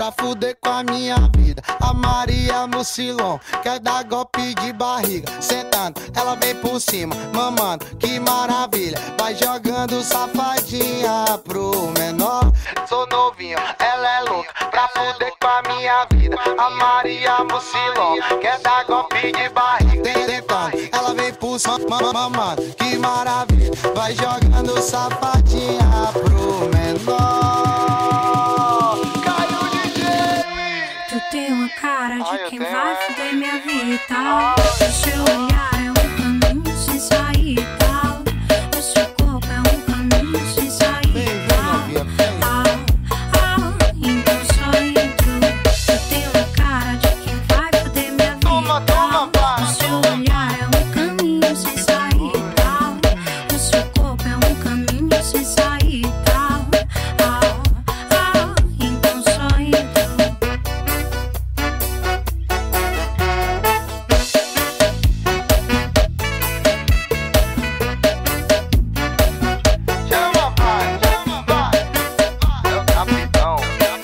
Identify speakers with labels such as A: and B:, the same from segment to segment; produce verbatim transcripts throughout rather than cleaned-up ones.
A: pra fuder com a minha vida. A Maria Mucilon quer dar golpe de barriga. Sentando, ela vem por cima, mamando, que maravilha. Vai jogando safadinha pro menor. Sou novinho, ela é louca pra fuder com a minha vida. A Maria Mucilon quer dar golpe de barriga. Tentando, ela vem por cima, mamando, que maravilha. Vai jogando safadinha pro menor. Caiu D J.
B: Tu tem uma cara de
A: Ai,
B: quem
A: tenho,
B: vai
A: é.
B: fuder minha vida e tal. O seu olhar é um caminho sem sair e tal. O seu corpo é um caminho sem sair
A: Vem,
B: e
A: vem,
B: tal.
A: novinha, vem.
B: Ah, ah, então só entro. Tu tem uma cara de quem vai fuder minha vida
A: Toma,
B: e tal.
A: toma, vai.
B: O seu olhar é um caminho sem sair e tal. O seu corpo é um caminho sem sair e tal. Ah, ah, então só entro.
A: Chama, pai, chama, pai. É o capitão.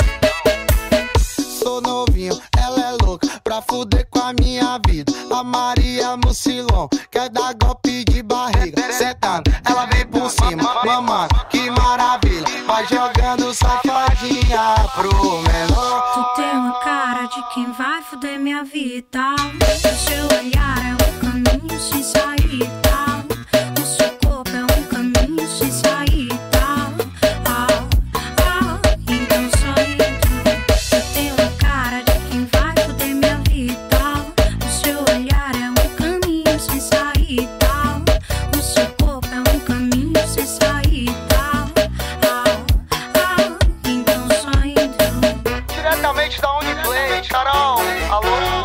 A: Sou novinho, ela é louca pra fuder com a minha vida. A Maria Mucilon quer dar golpe de barriga. Sentando, ela vem por cima, mamando, que maravilha. Vai jogando safadinha pro menor.
B: Tu tem uma cara de quem vai fuder minha vida e tal. O seu olhar é um caminho sem sair e tal. O seu corpo é um caminho sem sair e tal. Ah, ah, então só entro. Tu tem uma cara de quem vai fuder minha vida e tal. O seu olhar é um caminho sem sair e tal. O seu corpo é um caminho sem sair e tal. Ah, ah, então só entro.
A: Diretamente da Uniplay, Carol. Alô?